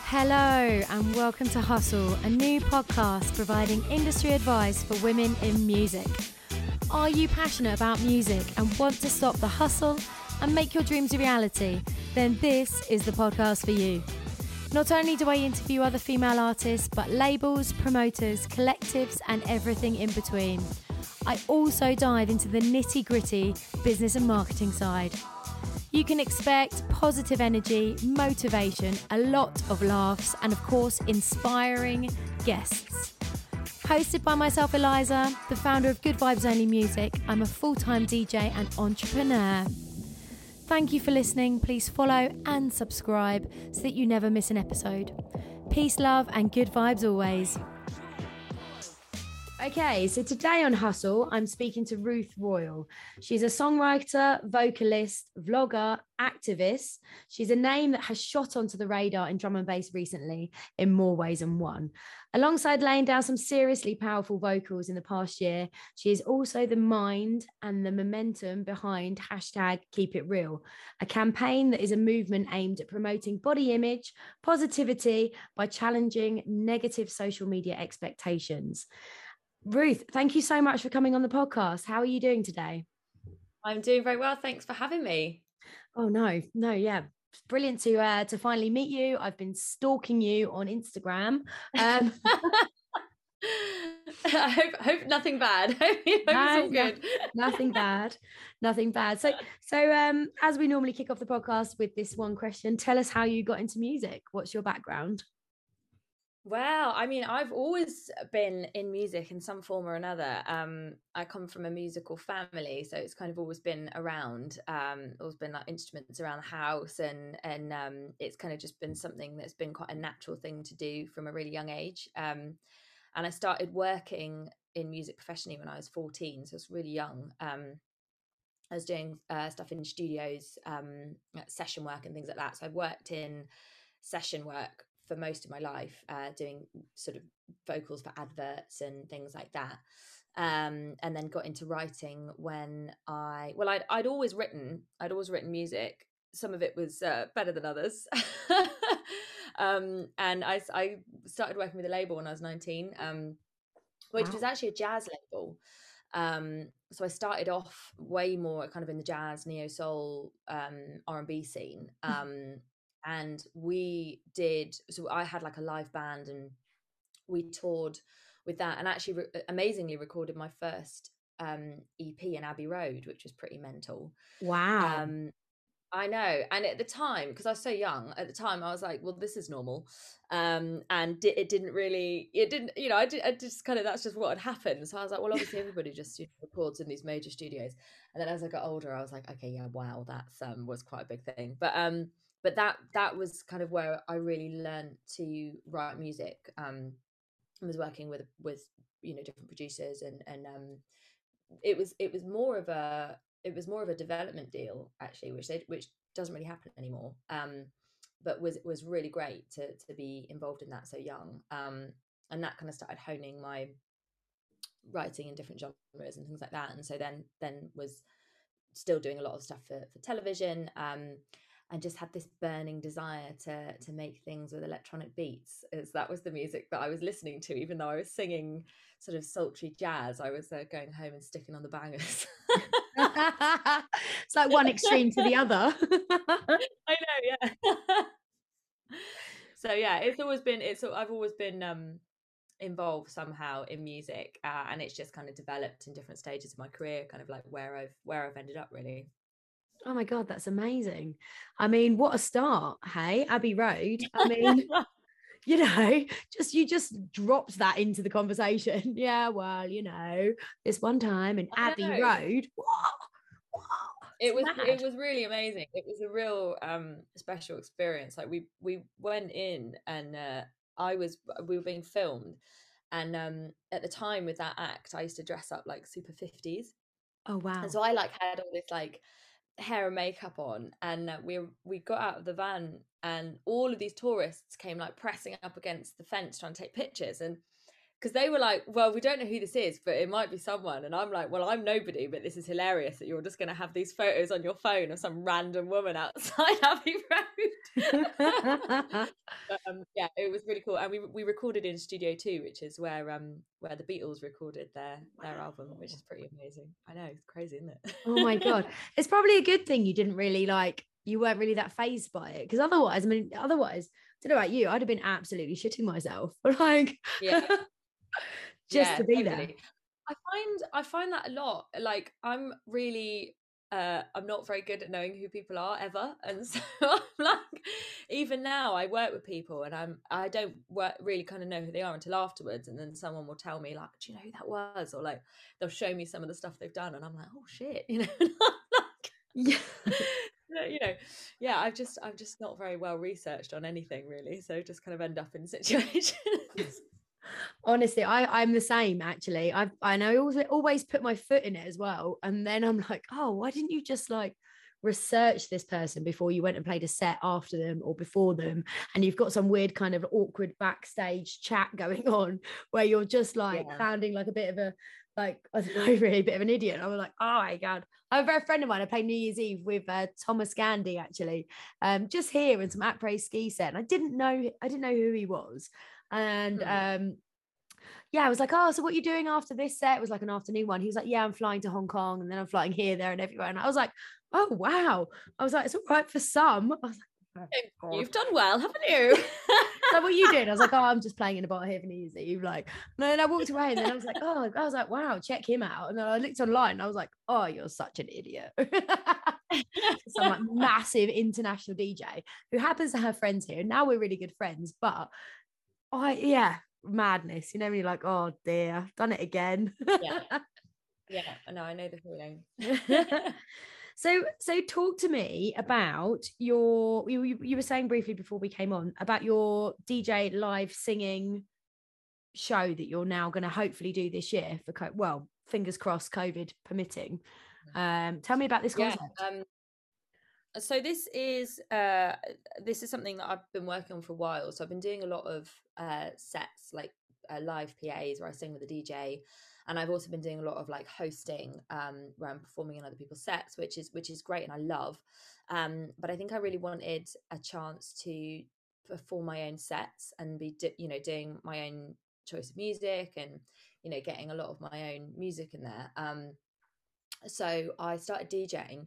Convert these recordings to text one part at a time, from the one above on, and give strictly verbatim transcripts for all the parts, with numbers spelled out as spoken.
Hello and welcome to Hustle, a new podcast providing industry advice for women in music. Are you passionate about music and want to stop the hustle and make your dreams a reality? Then this is the podcast for you. Not only do I interview other female artists, but labels, promoters, collectives and everything in between. I also dive into the nitty-gritty business and marketing side. You can expect positive energy, motivation, a lot of laughs, and of course, inspiring guests. Hosted by myself, Eliza, the founder of Good Vibes Only Music, I'm a full-time D J and entrepreneur. Thank you for listening. Please follow and subscribe so that you never miss an episode. Peace, love, and good vibes always. Okay, so today on Hustle, I'm speaking to Ruth Royal. She's a songwriter, vocalist, vlogger, activist. She's a name that has shot onto the radar in drum and bass recently in more ways than one. Alongside laying down some seriously powerful vocals in the past year, she is also the mind and the momentum behind hashtag Keep It Real, a campaign that is a movement aimed at promoting body image, positivity by challenging negative social media expectations. Ruth, thank you so much for coming on the podcast. How are you doing today? I'm doing very well. Thanks for having me. Oh, no, no, yeah. It's brilliant to uh, to finally meet you. I've been stalking you on Instagram. Um, I hope, hope nothing bad. I hope, hope no, it's all good. No, nothing bad. Nothing bad. So, so um, as we normally kick off the podcast with this one question, tell us how you got into music. What's your background? Well, I mean, I've always been in music in some form or another. Um, I come from a musical family, so it's kind of always been around. Um, always been like instruments around the house, and and um, it's kind of just been something that's been quite a natural thing to do from a really young age. Um, and I started working in music professionally when I was fourteen, so I was really young. Um, I was doing uh, stuff in studios, um, session work and things like that. So I've worked in session work for most of my life, uh, doing sort of vocals for adverts and things like that. Um, and then got into writing when I, well, I'd, I'd always written, I'd always written music. Some of it was uh, better than others. um, and I, I started working with a label when I was nineteen, um, which wow. was actually a jazz label. Um, so I started off way more kind of in the jazz, neo soul, um, R and B scene. Um, and we did, so I had like a live band and we toured with that, and actually re- amazingly recorded my first um, E P in Abbey Road, which was pretty mental. Wow. Um, I know. And at the time, because I was so young, at the time I was like, well, this is normal. Um, and di- it didn't really, it didn't, you know, I, did, I just kind of, that's just what had happened. So I was like, well, obviously everybody just you know, records in these major studios. And then as I got older, I was like, okay, yeah, wow, that's um, was quite a big thing. But um, but that that was kind of where I really learned to write music. Um, I was working with with you know different producers, and and um, it was it was more of a it was more of a development deal actually, which they, which doesn't really happen anymore. Um, but was was really great to to be involved in that so young. Um, and that kind of started honing my writing in different genres and things like that. And so then then was still doing a lot of stuff for for television. Um, and just had this burning desire to to make things with electronic beats, as that was the music that I was listening to, even though I was singing sort of sultry jazz. I was uh, going home and sticking on the bangers. It's like one extreme to the other. I know, yeah. So yeah, it's always been it's I've always been um involved somehow in music, uh, and it's just kind of developed in different stages of my career, kind of like where I've where I've ended up really. Oh my God, that's amazing. I mean, what a start. Hey, Abbey Road. I mean, you know, just you just dropped that into the conversation. Yeah, well, you know, this one time in Abbey Road. Whoa, whoa, it was mad. it was really amazing. It was a real um special experience. Like we we went in and uh, I was we were being filmed, and um at the time with that act, I used to dress up like super fifties. Oh wow. And so I like had all this like hair and makeup on, and uh, we we got out of the van, and all of these tourists came like pressing up against the fence trying to take pictures, and because they were like, well, we don't know who this is, but it might be someone. And I'm like, well, I'm nobody, but this is hilarious that you're just going to have these photos on your phone of some random woman outside Abbey Road. But, um, yeah, it was really cool. And we we recorded in Studio Two, which is where um where the Beatles recorded their their album, which is pretty amazing. I know, it's crazy, isn't it? Oh my God. It's probably a good thing you didn't really like, you weren't really that fazed by it. Because otherwise, I mean, otherwise, I don't know about you, I'd have been absolutely shitting myself. Like, yeah. just yeah, to be totally. there. I find I find that a lot. Like, I'm really uh I'm not very good at knowing who people are ever, and so I'm like, even now I work with people and I'm I don't work, really kind of know who they are until afterwards, and then someone will tell me, like, do you know who that was, or like they'll show me some of the stuff they've done and I'm like, oh shit, you know. Like, yeah. you know, yeah, I've just I'm just not very well researched on anything really, so just kind of end up in situations. Honestly, I, I'm the same actually. I I know I always, always put my foot in it as well. And then I'm like, oh, why didn't you just like research this person before you went and played a set after them or before them? And you've got some weird kind of awkward backstage chat going on where you're just like Yeah. sounding like a bit of a, like, I don't know, really a bit of an idiot. I was like, oh my God. I have a very friend of mine, I played New Year's Eve with uh, Thomas Gandy actually, um, just here in some après ski set. And I didn't know, I didn't know who he was. And Hmm. um, yeah, I was like, oh, so what are you doing after this set? It was like an afternoon one. He was like, yeah, I'm flying to Hong Kong and then I'm flying here, there and everywhere. And I was like, oh, wow. I was like, it's all right for some. I was like, oh, you've done well, haven't you? like, what are you doing? I was like, oh, I'm just playing in a bar here for New Year's Eve. Like, and then I walked away and then I was like, oh, I was like, wow, check him out. And then I looked online and I was like, oh, you're such an idiot. Some like massive international D J who happens to have friends here. Now we're really good friends, but I, yeah, madness. You know, when you're like, oh dear, I've done it again. yeah. Yeah, no, I know the feeling. So, so talk to me about your, you, you, you were saying briefly before we came on about your D J live singing show that you're now going to hopefully do this year for, co- well, fingers crossed, COVID permitting. Um, tell me about this Yeah, concept. um, so this is uh, this is something that I've been working on for a while. So I've been doing a lot of uh, sets, like uh, live P As where I sing with a D J. And I've also been doing a lot of like hosting, um, where I'm performing in other people's sets, which is which is great and I love. Um, but I think I really wanted a chance to perform my own sets and be, do, you know, doing my own choice of music and, you know, getting a lot of my own music in there. Um, so I started DJing.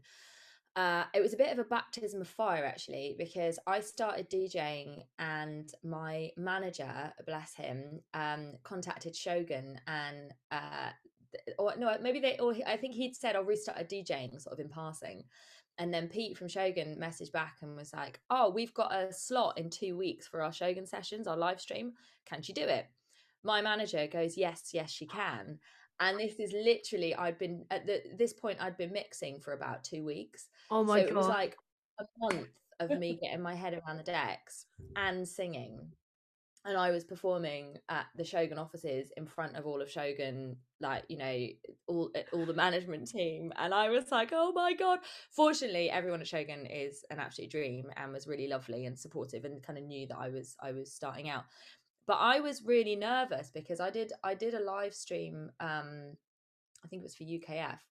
Uh, it was a bit of a baptism of fire actually, because I started DJing and my manager, bless him, um, contacted Shogun and uh, or no, maybe they, or I think he'd said I'll restart a DJing sort of in passing, and then Pete from Shogun messaged back and was like, "Oh, we've got a slot in two weeks for our Shogun sessions, our live stream. Can she do it?" My manager goes, "Yes, yes, she can." And this is literally, I'd been at the, this point, I'd been mixing for about two weeks. Oh my so God. it was like a month of me getting my head around the decks and singing. And I was performing at the Shogun offices in front of all of Shogun, like, you know, all all the management team. And I was like, oh my God. Fortunately, everyone at Shogun is an absolute dream and was really lovely and supportive and kind of knew that I was I was starting out. But I was really nervous because I did I did a live stream, um, I think it was for U K F.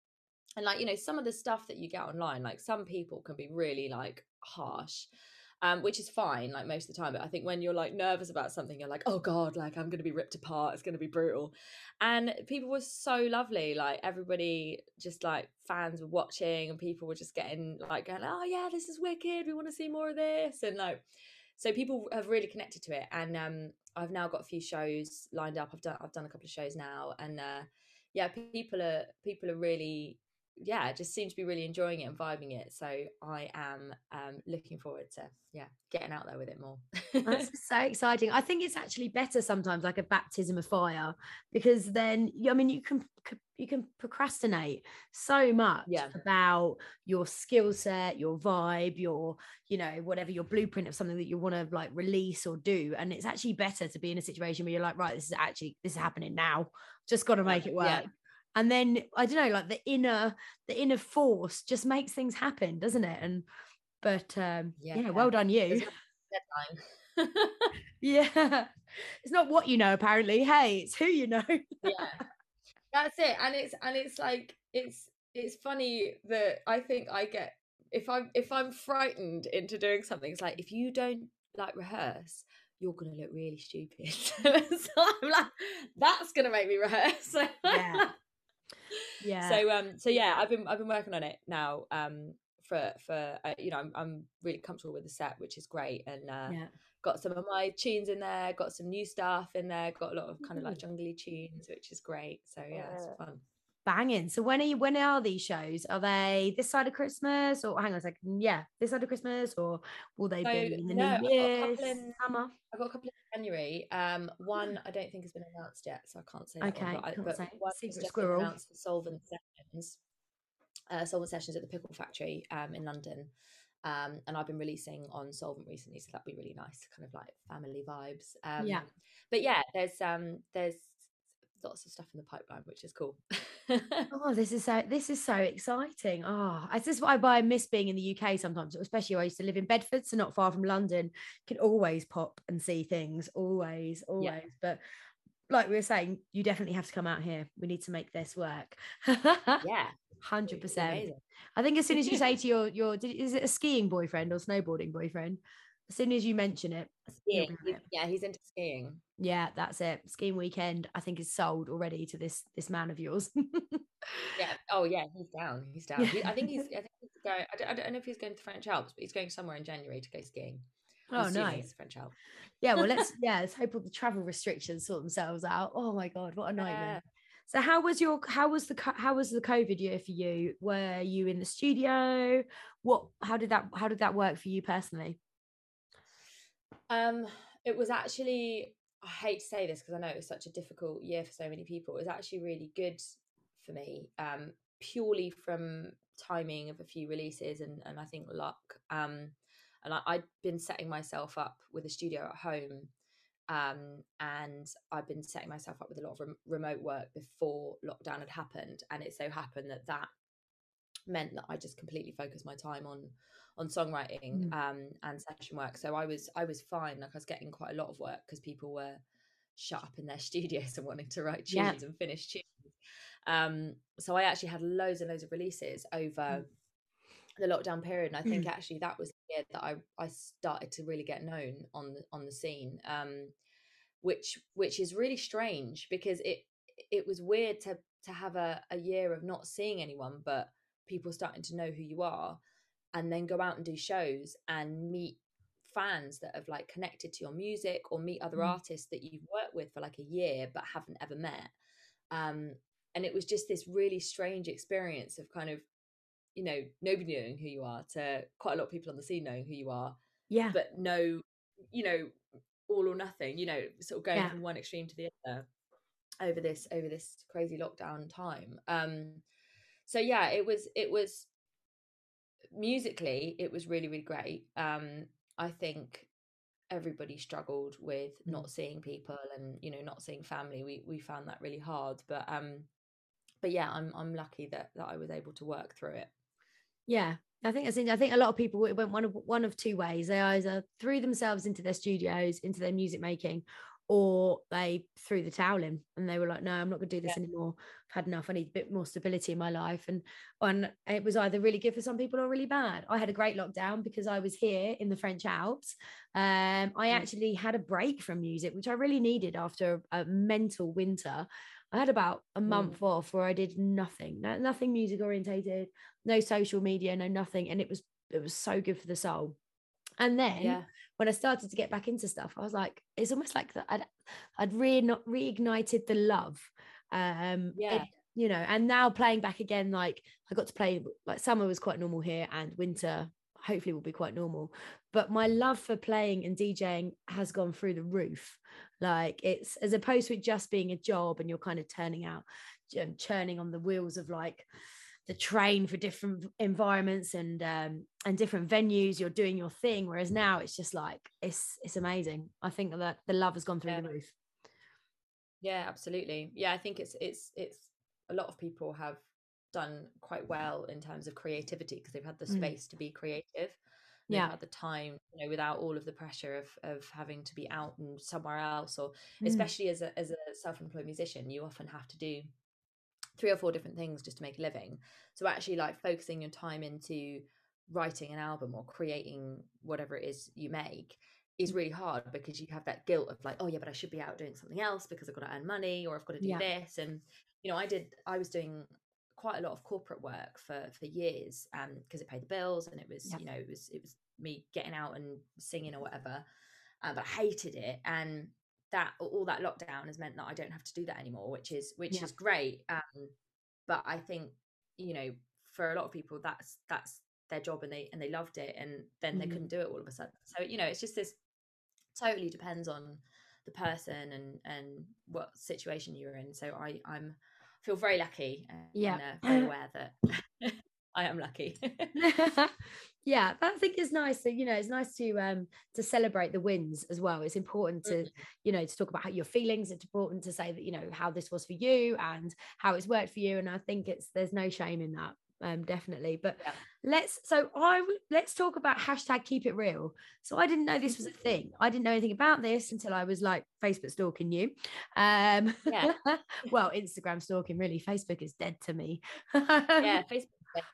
And like, you know, some of the stuff that you get online, like some people can be really like harsh, um, which is fine, like most of the time. But I think when you're like nervous about something, you're like, oh God, like I'm going to be ripped apart. It's going to be brutal. And people were so lovely. Like everybody, just like fans were watching and people were just getting like going, oh yeah, this is wicked. We want to see more of this. And like, so people have really connected to it. And um, I've now got a few shows lined up. I've done, I've done a couple of shows now. And uh, yeah, people are, people are really, yeah, just seem to be really enjoying it and vibing it. So I am um, looking forward to, yeah, getting out there with it more. That's so exciting. I think it's actually better sometimes, like a baptism of fire, because then, I mean, you can you can procrastinate so much yeah. about your skill set, your vibe, your, you know, whatever, your blueprint of something that you want to like release or do. And it's actually better to be in a situation where you're like, right, this is actually, this is happening now. Just got to make it work. Yeah. And then, I don't know, like the inner, the inner force just makes things happen, doesn't it? And, but um, yeah, yeah well done you. Deadline. Yeah. It's not what you know, apparently. Hey, it's who you know. Yeah, that's it. And it's and it's like it's it's funny that I think I get, if I'm if I'm frightened into doing something, it's like, if you don't like rehearse, you're gonna look really stupid. So I'm like, that's gonna make me rehearse. Yeah. Yeah. So um so yeah, I've been I've been working on it now, um for for uh, you know, I'm I'm really comfortable with the set, which is great, and uh Yeah. got some of my tunes in there, got some new stuff in there, got a lot of kind of like jungly tunes, which is great. So yeah, it's fun. Banging. So when are you, when are these shows? Are they this side of Christmas, or hang on a second? Yeah, this side of Christmas, or will they So be in the no, new I've got a year, couple in summer? I've got a couple in January. Um, one I don't think has been announced yet, so I can't say that one. Okay, But I, can't but say. one has Secret just been squirrel. announced for Solvent Sessions, uh, Solvent Sessions at the Pickle Factory, um, in London. Um, and I've been releasing on Solvent recently, so that'd be really nice, kind of like family vibes. Um, Yeah. but yeah, there's um, there's lots of stuff in the pipeline, which is cool. Oh, this is so this is so exciting. Oh, this is why I miss being in the U K sometimes, especially I used to live in Bedford, so not far from London. Can always pop and see things, always, always. Yeah. But like we were saying, you definitely have to come out here. We need to make this work. Yeah, Hundred percent. amazing. I think as soon as you say to your your is it a skiing boyfriend or snowboarding boyfriend? As soon as you mention it, he'll Skiing. be on He's, it. yeah, he's into skiing. Yeah, that's it. Skiing weekend, I think, is sold already to this this man of yours. Yeah. Oh, yeah. He's down. He's down. Yeah. He, I think he's. I think he's going. I don't, I don't know if he's going to the French Alps, but he's going somewhere in January to go skiing. I'm Oh, assuming nice. it's French Alps. Yeah. Well, let's yeah, let's hope all the travel restrictions sort themselves out. Oh my god, what a nightmare. Uh, So how was your how was the how was the COVID year for you? Were you in the studio? What how did that how did that work for you personally? um, it was actually. I hate to say this because I know it was such a difficult year for so many people. It was actually really good for me, um, purely from timing of a few releases and and I think luck. Um, and I, I'd been setting myself up with a studio at home, um, and I've been setting myself up with a lot of rem- remote work before lockdown had happened, and it so happened that that meant that I just completely focused my time on on songwriting, Mm. um, and session work. So I was I was fine. Like I was getting quite a lot of work because people were shut up in their studios and wanting to write Yeah. tunes and finish tunes. Um, so I actually had loads and loads of releases over Mm. the lockdown period, and I think Mm. actually that was the year that I I started to really get known on the on the scene. Um, which which is really strange because it it was weird to to have a, a year of not seeing anyone but people starting to know who you are, and then go out and do shows and meet fans that have like connected to your music, or meet other Mm. artists that you've worked with for like a year but haven't ever met. um and it was just this really strange experience of kind of, you know, nobody knowing who you are to quite a lot of people on the scene knowing who you are, Yeah. but no, you know, all or nothing, you know, sort of going Yeah. from one extreme to the other over this over this crazy lockdown time. Um so yeah, it was it was musically it was really really great. um I think everybody struggled with Mm. not seeing people and, you know, not seeing family. We we found that really hard, but um but yeah, I'm I'm lucky that that I was able to work through it. Yeah, I think that's I think a lot of people it went one of one of two ways. They either threw themselves into their studios, into their music making, or they threw the towel in and they were like, no, I'm not going to do this Yeah. anymore. I've had enough. I need a bit more stability in my life. And and it was either really good for some people or really bad. I had a great lockdown because I was here in the French Alps. Um, I Mm. actually had a break from music, which I really needed after a mental winter. I had about a month Mm. off where I did nothing, no, nothing music orientated, no social media, no nothing, and it was it was so good for the soul. And then Yeah. when I started to get back into stuff, I was like, it's almost like that I'd I'd re not reignited the love, um, Yeah. it, you know. And now playing back again, like I got to play like summer was quite normal here, and winter hopefully will be quite normal. But my love for playing and DJing has gone through the roof. Like it's as opposed to it just being a job and you're kind of turning out, um, churning on the wheels of like the train for different environments and um and different venues. You're doing your thing, whereas now it's just like it's it's amazing. I think that the love has gone through Yeah. the roof. Yeah, absolutely. Yeah, I think it's it's it's a lot of people have done quite well in terms of creativity because they've had the Mm. space to be creative. they've Yeah. had the time, you know, without all of the pressure of of having to be out and somewhere else, or Mm. especially as a as a self-employed musician, you often have to do three or four different things just to make a living. So actually, like, focusing your time into writing an album or creating whatever it is you make is really hard, because you have that guilt of like, oh yeah, but I should be out doing something else because I've got to earn money, or I've got to do Yeah. this. And you know, I did I was doing quite a lot of corporate work for for years, um because it paid the bills, and it was Yeah. you know it was it was me getting out and singing or whatever, uh, but I hated it. And that all that lockdown has meant that I don't have to do that anymore, which is which Yeah. is great. Um but I think, you know, for a lot of people, that's that's their job, and they and they loved it, and then they Mm. couldn't do it all of a sudden. So, you know, it's just this, totally depends on the person and and what situation you're in. So I I'm feel very lucky, and Yeah. uh, very aware that I am lucky. Yeah, but I think it's nice that, you know, it's nice to um to celebrate the wins as well. It's important to, you know, to talk about how your feelings. It's important to say that, you know, how this was for you and how it's worked for you. And I think it's there's no shame in that. Um, definitely. But Yeah. let's so I let's talk about hashtag keep it real. So I didn't know this was a thing. I didn't know anything about this until I was like Facebook stalking you. Um Yeah. Well, Instagram stalking, really. Facebook is dead to me. Yeah, Facebook.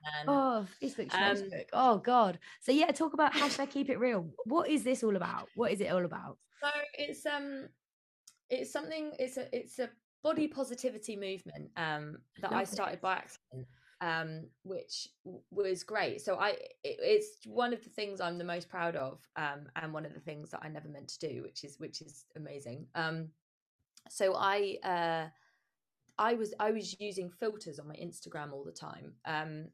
Oh, Facebook, Um, Facebook. Oh God. So yeah, talk about hashtag keep it real. What is this all about? What is it all about? So it's um it's something it's a it's a body positivity movement um that Love I started this. by accident, um which w- was great. So I it, it's one of the things I'm the most proud of, um and one of the things that I never meant to do, which is which is amazing. Um so I uh I was I was using filters on my Instagram all the time. Um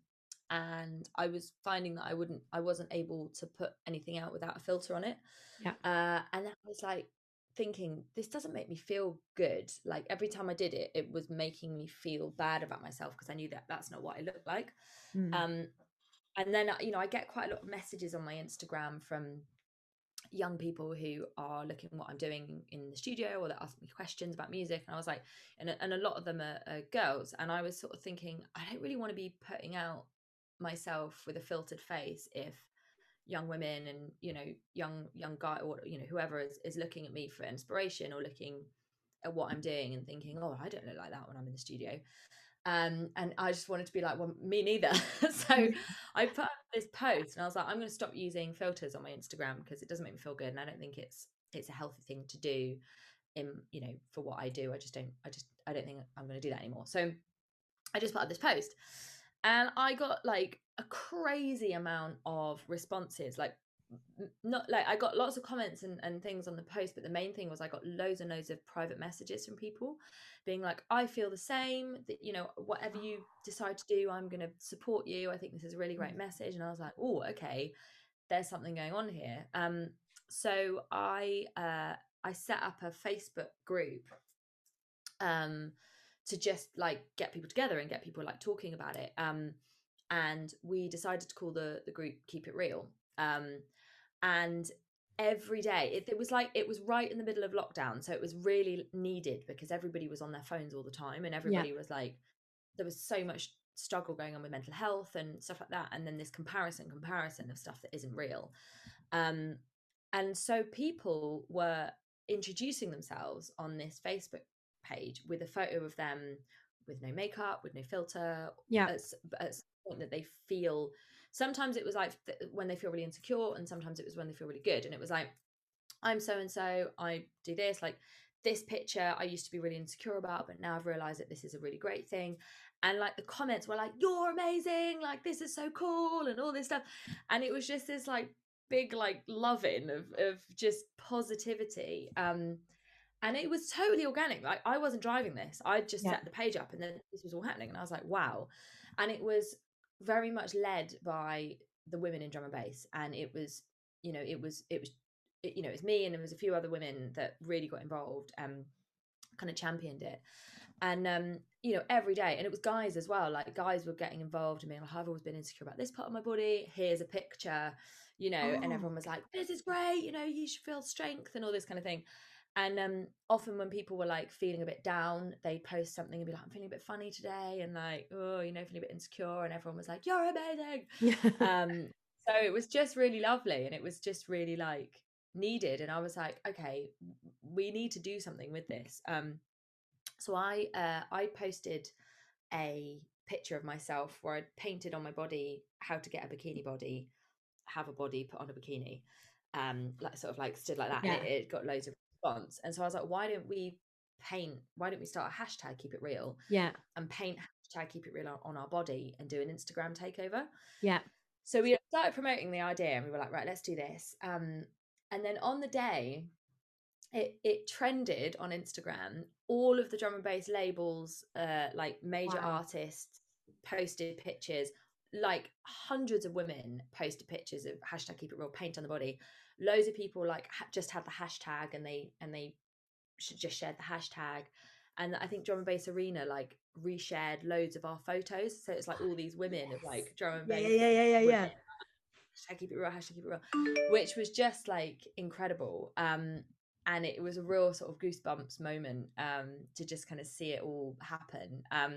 and I was finding that I wouldn't I wasn't able to put anything out without a filter on it. Yeah. Uh and I was like thinking, this doesn't make me feel good. Like, every time I did it, it was making me feel bad about myself, because I knew that that's not what I looked like. Mm. Um and then, you know, I get quite a lot of messages on my Instagram from young people who are looking at what I'm doing in the studio, or that ask me questions about music. And I was like, and, and a lot of them are, are girls. And I was sort of thinking, I don't really want to be putting out myself with a filtered face if young women and, you know, young young guy, or, you know, whoever is, is looking at me for inspiration, or looking at what I'm doing and thinking, oh, I don't look like that when I'm in the studio. Um, and I just wanted to be like, well, me neither. So I put up this post, and I was like, I'm going to stop using filters on my Instagram, because it doesn't make me feel good, and I don't think it's it's a healthy thing to do in, you know, for what I do. I just don't I just I don't think I'm going to do that anymore. So I just put up this post, and I got like a crazy amount of responses. Like, not like I got lots of comments and, and things on the post, but the main thing was I got loads and loads of private messages from people being like, I feel the same, that, you know, whatever you decide to do, I'm going to support you. I think this is a really great message. And I was like, oh, okay, there's something going on here. Um, so I uh, I set up a Facebook group um, to just like get people together and get people like talking about it. Um, and we decided to call the the group Keep It Real. Um, and every day it, it was like it was right in the middle of lockdown, so it was really needed, because everybody was on their phones all the time, and everybody yeah. was like, there was so much struggle going on with mental health and stuff like that, and then this comparison comparison of stuff that isn't real. Um and so people were introducing themselves on this Facebook page with a photo of them with no makeup, with no filter, yeah at, at some point that they feel. Sometimes it was like when they feel really insecure, and sometimes it was when they feel really good. And it was like, I'm so and so, I do this, like this picture I used to be really insecure about, but now I've realized that this is a really great thing. And like the comments were like, you're amazing, like this is so cool, and all this stuff. And it was just this like big like loving of of just positivity. Um and it was totally organic. Like, I wasn't driving this. I just yeah. set the page up, and then this was all happening, and I was like, wow. And it was very much led by the women in drum and bass, and it was, you know, it was it was it, you know, it's me, and there was a few other women that really got involved and kind of championed it. And um you know, every day, and it was guys as well, like guys were getting involved and being like, I've always been insecure about this part of my body, here's a picture, you know. Oh. And everyone was like, this is great, you know, you should feel strength and all this kind of thing. And um often when people were like feeling a bit down, they'd post something and be like, I'm feeling a bit funny today, and like, oh, you know, feeling a bit insecure, and everyone was like, you're amazing. um So it was just really lovely, and it was just really like needed. And I was like, okay, we need to do something with this. Um, so I uh, I posted a picture of myself where I'd painted on my body how to get a bikini body, have a body, put on a bikini, um, like sort of like stood like that, Yeah. and it, it got loads of response. And so I was like, why don't we paint? Why don't we start a hashtag Keep It Real? Yeah. And paint hashtag Keep It Real on, on our body and do an Instagram takeover. Yeah. So we started promoting the idea, and we were like, right, let's do this. Um, and then on the day, it it trended on Instagram. All of the drum and bass labels, uh, like major Wow. artists, posted pictures. Like hundreds of women posted pictures of hashtag Keep It Real, paint on the body. Loads of people like ha- just had the hashtag, and they and they should just shared the hashtag. And I think Drum and Bass Arena like reshared loads of our photos. So it's like all these women Yes. of like drum and Yeah, bass. yeah, yeah, yeah, yeah. Hashtag Keep It Real, hashtag Keep It Real, which was just like incredible. Um, and it was a real sort of goosebumps moment um, to just kind of see it all happen. Um,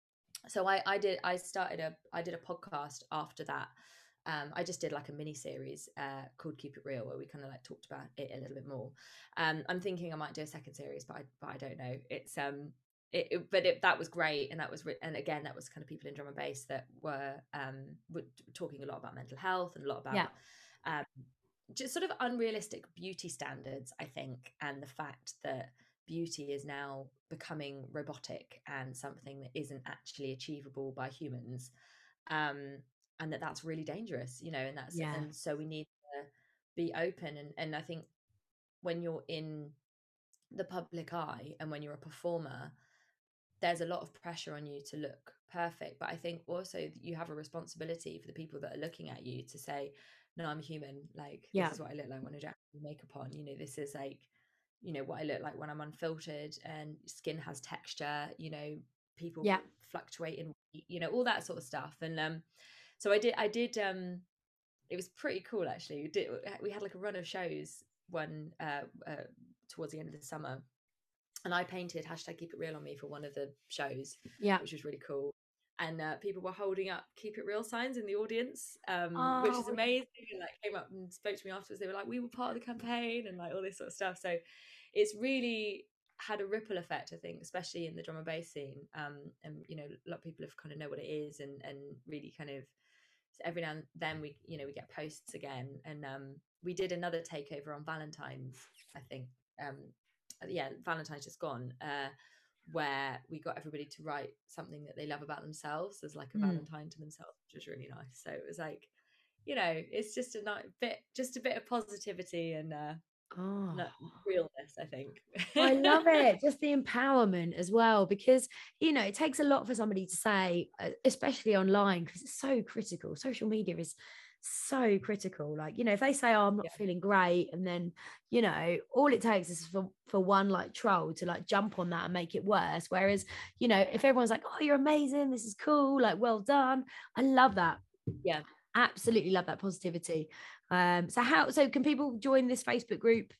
so I, I did, I started a, I did a podcast after that. Um, I just did like a mini series uh, called Keep It Real, where we kind of like talked about it a little bit more. Um, I'm thinking I might do a second series, but I, but I don't know. It's um, it, it, but it, that was great, and that was, and again, that was kind of people in drum and bass that were um, were talking a lot about mental health and a lot about Yeah. um, just sort of unrealistic beauty standards, I think, and the fact that beauty is now becoming robotic and something that isn't actually achievable by humans. Um, and that that's really dangerous, you know, and that's Yeah. and so we need to be open, and and I think when you're in the public eye and when you're a performer, there's a lot of pressure on you to look perfect, but I think also you have a responsibility for the people that are looking at you to say, no, I'm human, like Yeah. this is what I look like when I don't have makeup on, you know, this is like, you know, what I look like when I'm unfiltered, and skin has texture, you know, people Yeah. fluctuate in, you know, all that sort of stuff. And um so I did, I did, um, it was pretty cool actually. We did, we had like a run of shows one uh, uh, towards the end of the summer, and I painted hashtag Keep It Real on me for one of the shows, Yeah. which was really cool. And uh, people were holding up Keep It Real signs in the audience, um, Oh, which is amazing. And like came up and spoke to me afterwards. They were like, we were part of the campaign, and like all this sort of stuff. So it's really had a ripple effect, I think, especially in the drum and bass scene. Um, and you know, a lot of people have kind of know what it is, and and really kind of, so every now and then we, you know, we get posts again. And um, we did another takeover on Valentine's, I think. Um, yeah, Valentine's just gone, uh, where we got everybody to write something that they love about themselves as like a Mm. Valentine to themselves, which was really nice. So it was like, you know, it's just a nice bit, just a bit of positivity and uh, Oh. no- realness, I think. I love it. Just the empowerment as well, because, you know, it takes a lot for somebody to say, uh, especially online, because it's so critical. Social media is so critical. Like, you know, if they say, oh, I'm not Yeah. feeling great, and then, you know, all it takes is for, for one like troll to like jump on that and make it worse. Whereas, you know, if everyone's like, oh, you're amazing, this is cool, like, well done. I love that. Yeah. Absolutely love that positivity. Um, so how, so can people join this Facebook group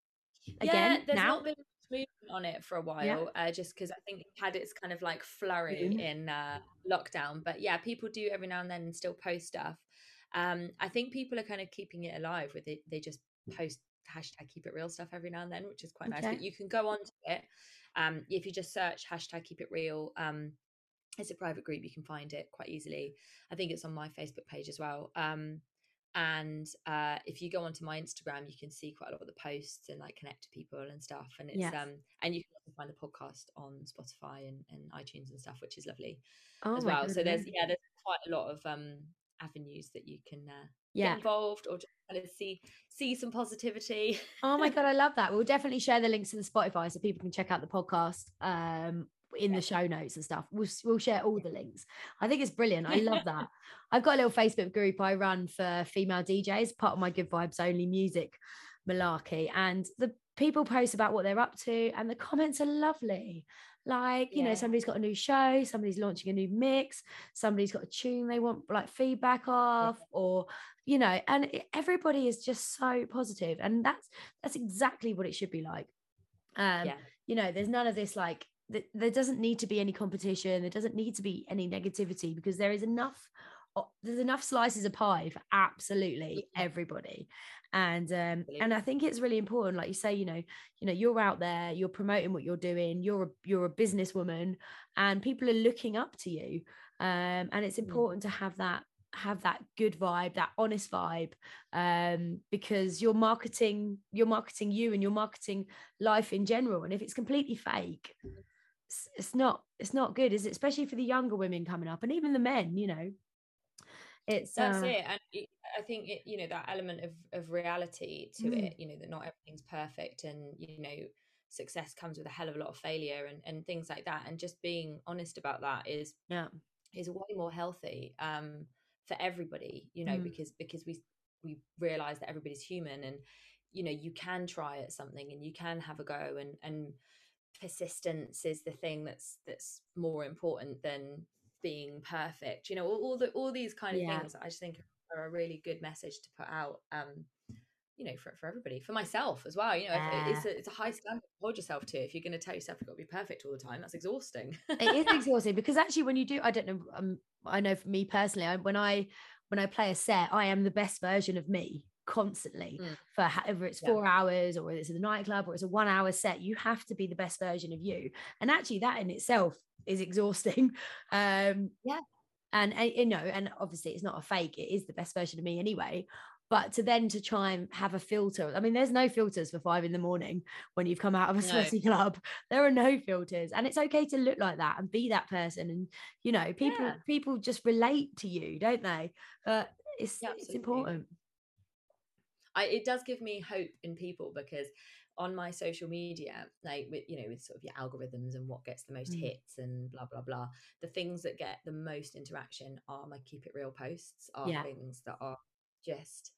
again Yeah, there's now? not been much movement on it for a while, Yeah. uh, just because I think it had its kind of like flurry Boom. in uh, lockdown. But yeah, people do every now and then and still post stuff. Um, I think people are kind of keeping it alive with it. They just post hashtag Keep It Real stuff every now and then, which is quite nice. Okay. But you can go on to it. Um, if you just search hashtag Keep It Real, um, it's a private group. You can find it quite easily. I think it's on my Facebook page as well. Um, and uh, if you go onto my Instagram, you can see quite a lot of the posts and like connect to people and stuff. And it's Yes. um, and you can also find the podcast on Spotify and, and iTunes and stuff, which is lovely Oh as my well. God, So there's amazing. yeah, there's quite a lot of um avenues that you can uh, Yeah. get involved or just kind of see see some positivity. Oh my God, I love that. We'll definitely share the links to the Spotify so people can check out the podcast um, in Yeah. the show notes and stuff. We'll, we'll share all the links. I think it's brilliant. I love that. I've got a little Facebook group I run for female D Js, part of my Good Vibes Only music malarkey. And the people post about what they're up to, and the comments are lovely. Like, you know, Yeah. somebody's got a new show, somebody's launching a new mix, somebody's got a tune they want like feedback of, or, you know, and it, everybody is just so positive, and that's that's exactly what it should be like. Um, Yeah. you know, there's none of this like th- there doesn't need to be any competition, there doesn't need to be any negativity, because there is enough there's enough slices of pie for absolutely everybody. And um and I think it's really important, like you say, you know you know you're out there, you're promoting what you're doing, you're a, you're a businesswoman, and people are looking up to you, um and it's important mm. to have that have that good vibe, that honest vibe, um because you're marketing you're marketing you, and you're marketing life in general. And if it's completely fake, it's, it's not it's not good, is it? Especially for the younger women coming up, and even the men, you know it's that's uh, it. And it, I think it, you know, that element of of reality to mm. it, you know, that not everything's perfect, and you know, success comes with a hell of a lot of failure and and things like that, and just being honest about that is yeah is way more healthy um for everybody, you know, mm. because because we we realize that everybody's human, and you know, you can try at something and you can have a go, and and persistence is the thing that's that's more important than being perfect, you know, all, all the all these kind of yeah. things I just think are a really good message to put out, um you know, for, for everybody, for myself as well, you know. Yeah. If it's a, it's a high standard to hold yourself to. If you're going to tell yourself you've got to be perfect all the time, that's exhausting. It is exhausting, because actually when you do, I don't know, um, I know for me personally, I, when I when I play a set, I am the best version of me constantly mm. for however it's four yeah. hours, or it's in the nightclub, or it's a one hour set. You have to be the best version of you, and actually that in itself is exhausting. um yeah and, and you know, and obviously it's not a fake, it is the best version of me anyway. But to then to try and have a filter, I mean, there's no filters for five in the morning when you've come out of a sweaty no. club. There are no filters, and it's okay to look like that and be that person. And you know, people yeah. people just relate to you, don't they? But it's yeah, it's important. I, it does give me hope in people, because on my social media, like with, you know, with sort of your algorithms and what gets the most mm. hits and blah blah blah, the things that get the most interaction are my keep it real posts, are yeah. things that are just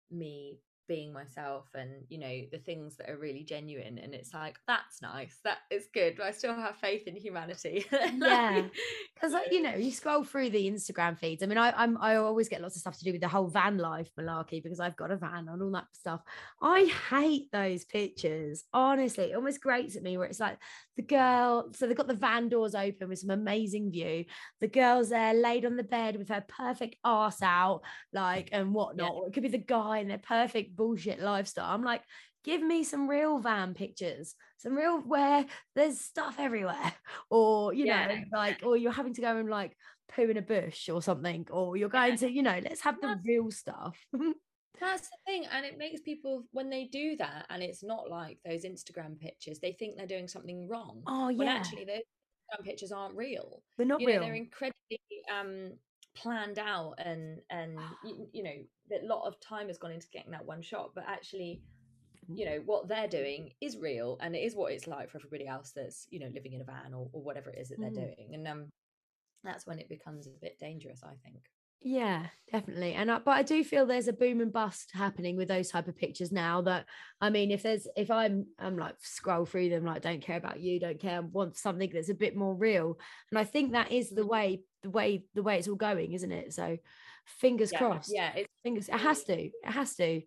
me being myself, and you know, the things that are really genuine. And it's like, that's nice, that is good, I still have faith in humanity. Yeah, because like, you know, you scroll through the Instagram feeds. I mean, I, I'm I always get lots of stuff to do with the whole van life malarkey, because I've got a van and all that stuff. I hate those pictures, honestly. It almost grates at me, where it's like the girl, so they've got the van doors open with some amazing view, the girl's there laid on the bed with her perfect arse out, like, and whatnot, yeah. or it could be the guy in their perfect bullshit lifestyle. I'm like, give me some real van pictures, some real where there's stuff everywhere, or you yeah. know, like, or you're having to go and like poo in a bush or something, or you're going yeah. to, you know, let's have the real stuff. That's the thing. And it makes people, when they do that and it's not like those Instagram pictures, they think they're doing something wrong. Oh yeah, when actually those Instagram pictures aren't real. They're not you real. know, they're incredibly um planned out, and and you, you know, a lot of time has gone into getting that one shot, but actually, you know, what they're doing is real, and it is what it's like for everybody else that's, you know, living in a van or, or whatever it is that they're mm. doing. And um that's when it becomes a bit dangerous, I think. Yeah, definitely. And I, but I do feel there's a boom and bust happening with those type of pictures now, that I mean, if there's if I'm I'm like scroll through them, like, don't care about you, don't care, want something that's a bit more real. And I think that is the way the way the way it's all going, isn't it? So fingers yeah, crossed. Yeah, it's fingers it has to. It has to.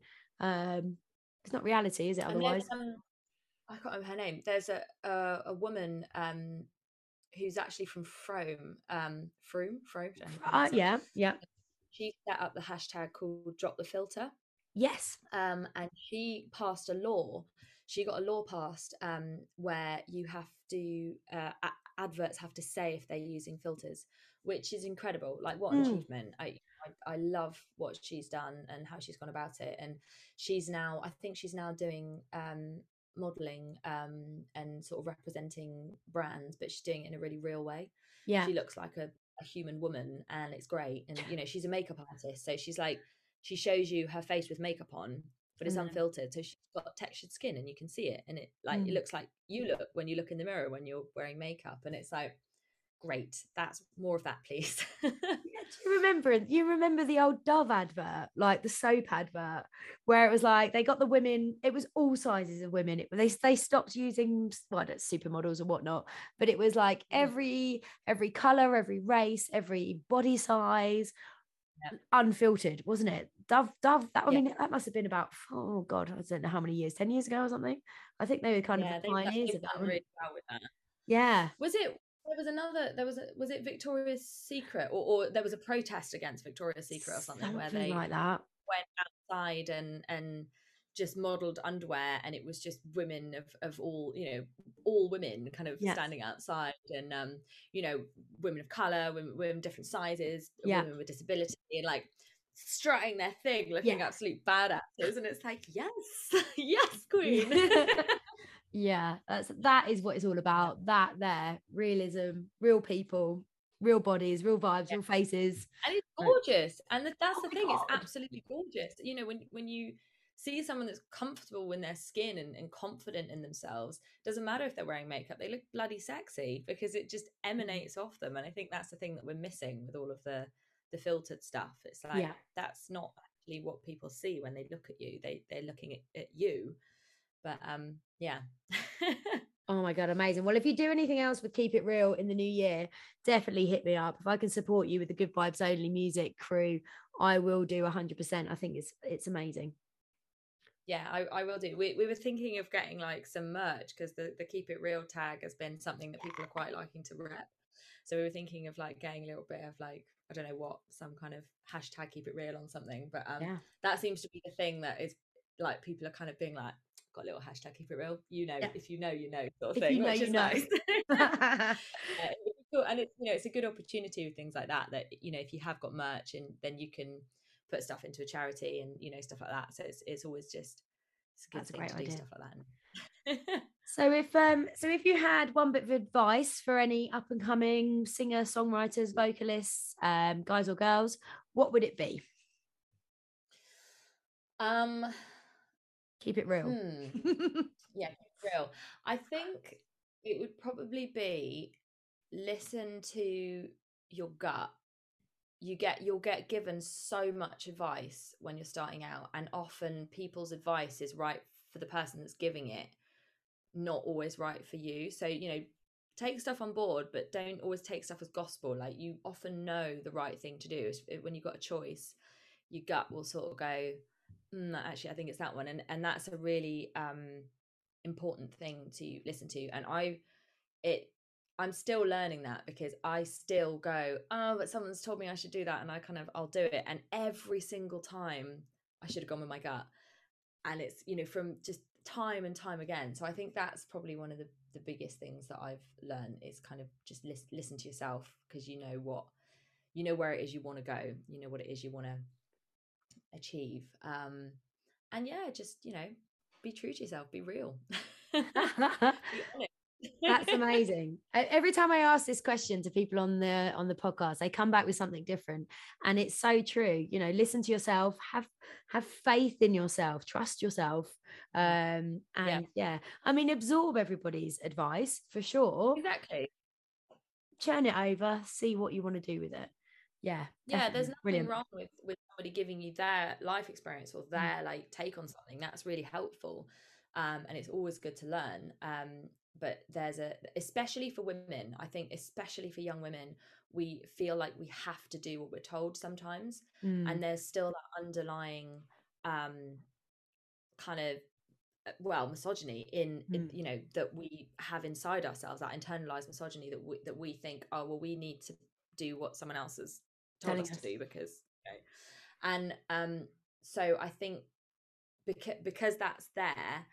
Um it's not reality, is it? Otherwise. Um, I can't remember her name. There's a a, a woman um who's actually from Frome, um, Frome, Frome. Uh, yeah, yeah. She set up the hashtag called Drop the Filter. Yes. Um, and she passed a law. She got a law passed um, where you have to, uh, a- adverts have to say if they're using filters, which is incredible. Like, what an mm. achievement. I, I I love what she's done and how she's gone about it. And she's now, I think she's now doing um, modeling um and sort of representing brands, but she's doing it in a really real way. Yeah, she looks like a, a human woman, and it's great. And you know, she's a makeup artist, so she's like, she shows you her face with makeup on, but it's mm. unfiltered, so she's got textured skin and you can see it, and it like mm. it looks like you look when you look in the mirror when you're wearing makeup. And it's like, great, that's more of that, please. Yeah, do you remember you remember the old Dove advert, like the soap advert, where it was like they got the women, it was all sizes of women, it, they they stopped using, well, supermodels or whatnot, but it was like every every color, every race, every body size, yeah. unfiltered, wasn't it? Dove Dove that I yeah. mean, that must have been about, oh god, I don't know how many years, ten years ago or something. I think they were kind yeah, of the pioneers of that. Really well with that. Yeah. Was it There was another, there was a, was it Victoria's Secret, or, or there was a protest against Victoria's Secret or something, Something where they like that. went outside and and just modeled underwear, and it was just women of of all, you know, all women kind of Yeah. standing outside, and um you know, women of color, women, women different sizes, Yeah. women with disability, and like strutting their thing, looking Yeah. absolute badasses, and it's like, yes, yes, queen. Yeah, that's that is what it's all about. That there, realism, real people, real bodies, real vibes, Yeah. real faces. And it's gorgeous, and that's Oh the my thing, it's God. absolutely gorgeous, you know, when when you see someone that's comfortable in their skin, and, and confident in themselves, doesn't matter if they're wearing makeup, they look bloody sexy, because it just emanates off them. And I think that's the thing that we're missing with all of the the filtered stuff. It's like, Yeah. that's not actually what people see when they look at you. They they're looking at, at you. But um yeah. Oh my God, amazing. Well, if you do anything else with Keep It Real in the new year, definitely hit me up. If I can support you with the Good Vibes Only music crew, I will do one hundred percent. I think it's it's amazing. Yeah, I, I will do. We we were thinking of getting like some merch, because the, the Keep It Real tag has been something that people are quite liking to rep. So we were thinking of like getting a little bit of like, I don't know what, some kind of hashtag Keep It Real on something. But um Yeah. that seems to be the thing that is like, people are kind of being like, got a little hashtag Keep It Real, you know, Yeah. if you know, you know, sort of If thing, you know, which you is know. nice. Yeah, it's cool. And it's, you know, it's a good opportunity with things like that, that, you know, if you have got merch, and then you can put stuff into a charity, and, you know, stuff like that. So it's it's always just, it's a good That's a thing great to do idea. stuff like that. So if um so if you had one bit of advice for any up and coming singer, songwriters, vocalists, um, guys or girls, what would it be? um Keep it real. hmm yeah, keep it real. I think it would probably be, listen to your gut. You get you'll get given so much advice when you're starting out, and often people's advice is right for the person that's giving it, not always right for you. So, you know, take stuff on board, but don't always take stuff as gospel. Like, you often know the right thing to do. When you've got a choice, your gut will sort of go, mm, actually I think it's that one. And and that's a really um important thing to listen to. And I it I'm still learning that, because I still go, oh, but someone's told me I should do that, and I kind of, I'll do it, and every single time I should have gone with my gut. And it's, you know, from just time and time again. So I think that's probably one of the, the biggest things that I've learned, is kind of just listen, listen to yourself, because you know what, you know where it is you want to go, you know what it is you want to achieve. Um and yeah, just, you know, be true to yourself, be real. Be honest. That's amazing. Every time I ask this question to people on the on the podcast, they come back with something different, and it's so true. You know, listen to yourself, have have faith in yourself, trust yourself, um, and yeah. yeah, I mean, absorb everybody's advice for sure. Exactly. Churn it over, see what you want to do with it. Yeah, yeah. There's nothing Brilliant. wrong with with somebody giving you their life experience, or their mm. like take on something. That's really helpful, um, and it's always good to learn. Um, but there's a, especially for women, I think, especially for young women, we feel like we have to do what we're told sometimes, mm. and there's still that underlying um, kind of, well, misogyny in, mm. in, you know, that we have inside ourselves, that internalized misogyny that we, that we think, oh, well, we need to do what someone else has told us, us to do, because, you know. And um, so I think because because that's there,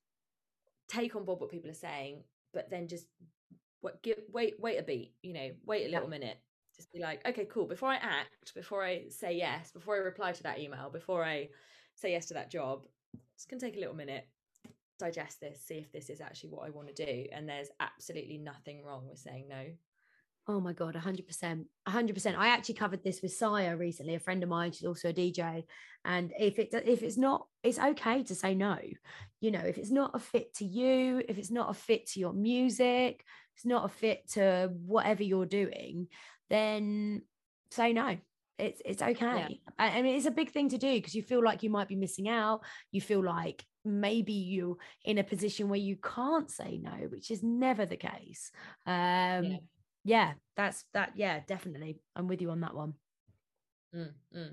take on board what people are saying, but then just what give wait wait a beat, you know, wait a little yeah. minute, just be like, okay, cool, before I act, before I say yes, before I reply to that email, before I say yes to that job, it's gonna take a little minute, digest this, see if this is actually what I want to do. And there's absolutely nothing wrong with saying no. Oh my God, one hundred percent. one hundred percent. I actually covered this with Saya recently, a friend of mine. She's also a D J. And if it if it's not, it's okay to say no. You know, if it's not a fit to you, if it's not a fit to your music, it's not a fit to whatever you're doing, then say no. It's it's okay. Yeah. I mean, it's a big thing to do, because you feel like you might be missing out. You feel like maybe you're in a position where you can't say no, which is never the case. Um, yeah. Yeah, that's that. Yeah, definitely. I'm with you on that one. Mm, mm.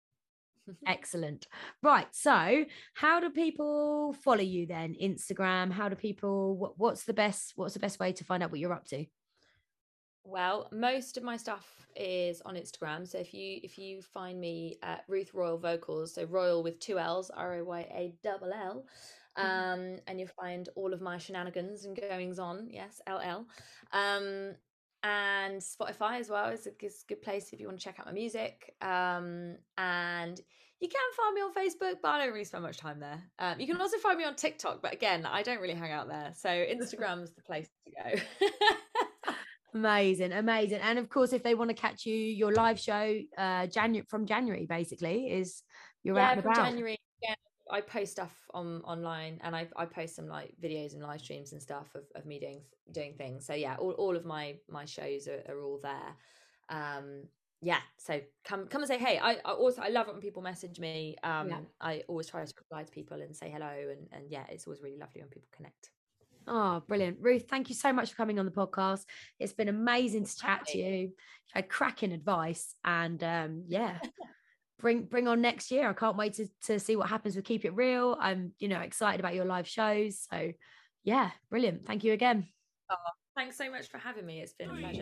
Excellent. Right. So how do people follow you then? Instagram? How do people, what, what's the best, what's the best way to find out what you're up to? Well, most of my stuff is on Instagram. So if you if you find me at Ruth Royal Vocals, so Royal with two L's, R O Y A L L, um, and you'll find all of my shenanigans and goings on. Yes, L L. Um, and Spotify as well is a, is a good place if you want to check out my music. Um, and you can find me on Facebook, but I don't really spend much time there. Um, you can also find me on TikTok, but again, I don't really hang out there. So Instagram's the place to go. Amazing, amazing. And of course, if they want to catch you, your live show, uh, January from January basically is you're yeah, out and from about. January. Yeah, I post stuff on online, and I I post some like videos and live streams and stuff of, of me doing doing things. So yeah, all, all of my my shows are, are all there. Um, yeah, so come come and say hey. I, I also I love it when people message me. Um, yeah. I always try to reply to people and say hello, and and yeah, it's always really lovely when people connect. Oh, brilliant. Ruth, thank you so much for coming on the podcast. It's been amazing to chat to you. You've had cracking advice, and um, yeah, bring bring on next year. I can't wait to, to see what happens with Keep It Real. I'm, you know, excited about your live shows. So yeah, brilliant. Thank you again. Oh, thanks so much for having me. It's been a pleasure.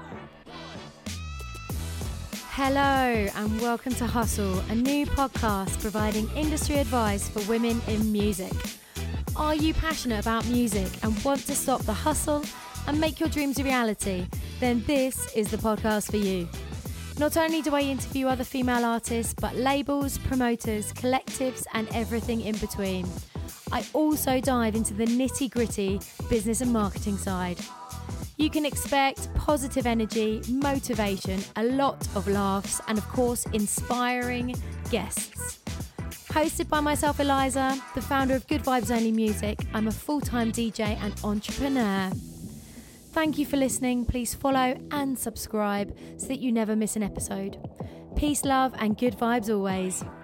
Hello and welcome to Hustle, a new podcast providing industry advice for women in music. Are you passionate about music and want to stop the hustle and make your dreams a reality? Then this is the podcast for you. Not only do I interview other female artists, but labels, promoters, collectives, and everything in between. I also dive into the nitty-gritty business and marketing side. You can expect positive energy, motivation, a lot of laughs, and of course, inspiring guests. Hosted by myself, Eliza, the founder of Good Vibes Only Music, I'm a full-time D J and entrepreneur. Thank you for listening. Please follow and subscribe so that you never miss an episode. Peace, love, and good vibes always.